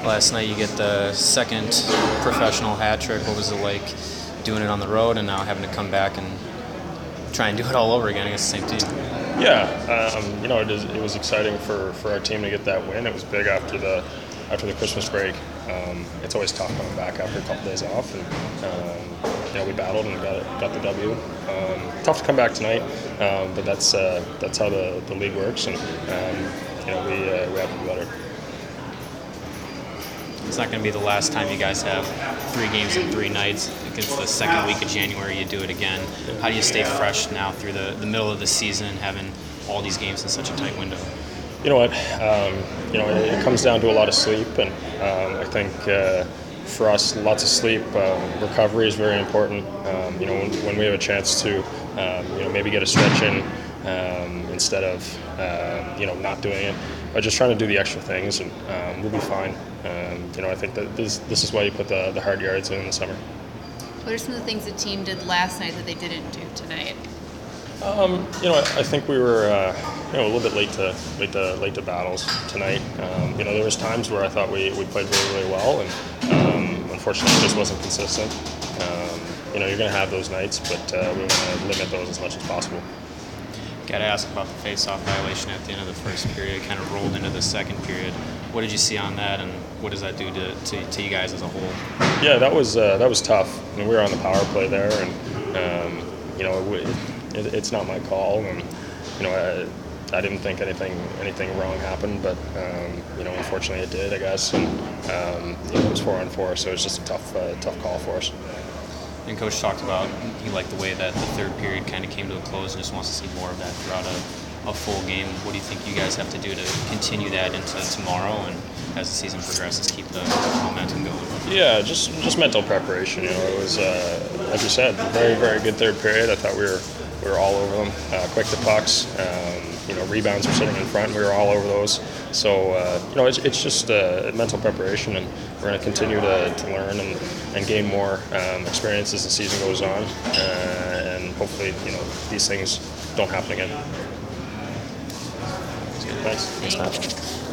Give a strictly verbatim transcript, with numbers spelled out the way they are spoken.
Last night you get the second professional hat trick. What was it like doing it on the road and now having to come back and try and do it all over again against the same team? Yeah, um, you know, it, is, it was exciting for, for our team to get that win. It was big after the after the Christmas break. Um, it's always tough coming back after a couple days off, and um, you know, we battled and got got the W. Um, tough to come back tonight, um, but that's uh, that's how the, the league works, and um, you know, we uh, we have to do better. It's not going to be the last time you guys have three games in three nights. Against the second week of January, you do it again. How do you stay fresh now through the, the middle of the season, having all these games in such a tight window? You know what? Um, you know, it, it comes down to a lot of sleep, and um, I think uh, for us, lots of sleep. Um, recovery is very important. Um, you know, when, when we have a chance to, um, you know, maybe get a stretch in um, instead of, uh, you know, not doing it. But just trying to do the extra things, and um, we'll be fine. Um, you know, I think that this this is why you put the, the hard yards in in the summer. What are some of the things the team did last night that they didn't do tonight? Um, you know, I, I think we were uh, you know a little bit late to late to late to battles tonight. Um, you know, there was times where I thought we, we played really really well, and um, unfortunately, it just wasn't consistent. Um, you know, you're going to have those nights, but uh, we want to limit those as much as possible. Got to ask about the face-off violation at the end of the first period. Kind of rolled into the second period. What did you see on that, and what does that do to, to, to you guys as a whole? Yeah, that was uh, that was tough. I mean, we were on the power play there, and um, you know, it, it, it's not my call, and you know, I, I didn't think anything anything wrong happened, but um, you know, unfortunately, it did, I guess, and um, you know, it was four on four, so it was just a tough uh, tough call for us. And Coach talked about he liked the way that the third period kind of came to a close and just wants to see more of that throughout a, a full game. What do you think you guys have to do to continue that into tomorrow and as the season progresses, keep the momentum going? Yeah, just just mental preparation. You know, it was uh, like you said, very very good third period. I thought we were we were all over them, uh, quick to pucks. Um, you know, rebounds were sitting in front. We were all over those. So uh, you know, it's, it's just uh, mental preparation, and we're going to continue to, to learn and, and gain more um, experience as the season goes on, uh, and hopefully, you know, these things don't happen again. Thanks. Thanks, Matt.